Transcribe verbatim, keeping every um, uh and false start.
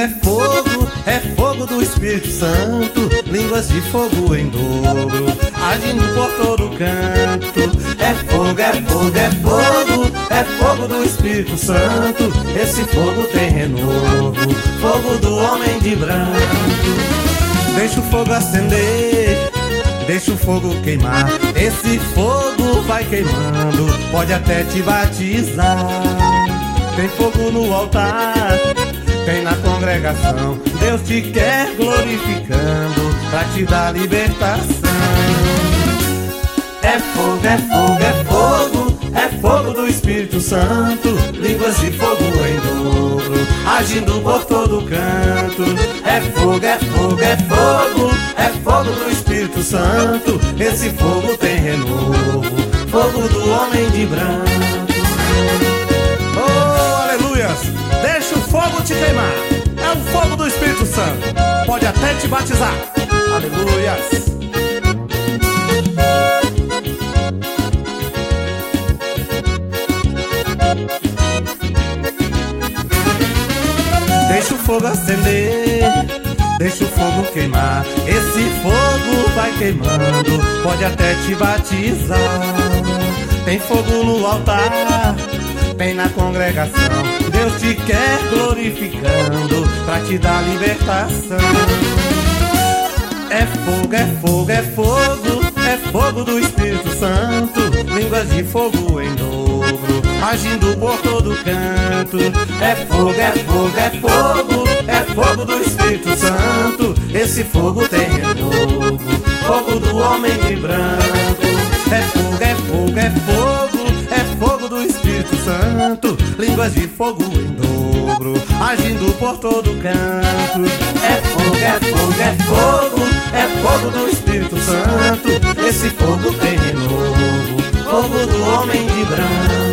é fogo, é fogo do Espírito Santo, línguas de fogo em dobro, agindo por todo canto. É fogo, é fogo, é fogo, é fogo do Espírito Santo, esse fogo tem renovo, fogo do homem de branco. Deixa o fogo acender, deixa o fogo queimar, esse fogo vai queimando, pode até te batizar. Tem fogo no altar, tem na congregação, Deus te quer glorificando pra te dar libertação. É fogo, é fogo, é fogo, é fogo do Espírito Santo, línguas de fogo em dobro, agindo por todo canto. É fogo, é fogo, é fogo, é fogo do Espírito Santo, esse fogo tem renovo, fogo do homem de branco. Oh, aleluias! Deixa o fogo te queimar, é o fogo do Espírito Santo, pode até te batizar. Aleluias! Deixa o fogo acender, deixa o fogo queimar, esse fogo vai queimando, pode até te batizar. Tem fogo no altar, tem na congregação, Deus te quer glorificando pra te dar libertação. É fogo, é fogo, é fogo, é fogo do Espírito Santo, línguas de fogo em dobro, agindo por todo canto. É fogo, é fogo, é fogo, é fogo do Espírito Santo, esse fogo tem renovo, fogo do homem de branco. É fogo, é fogo, é fogo, é fogo do Espírito Santo, línguas de fogo em dobro, agindo por todo canto. É fogo, é fogo, é fogo, é fogo do Espírito Santo, esse fogo tem renovo, fogo do homem de branco.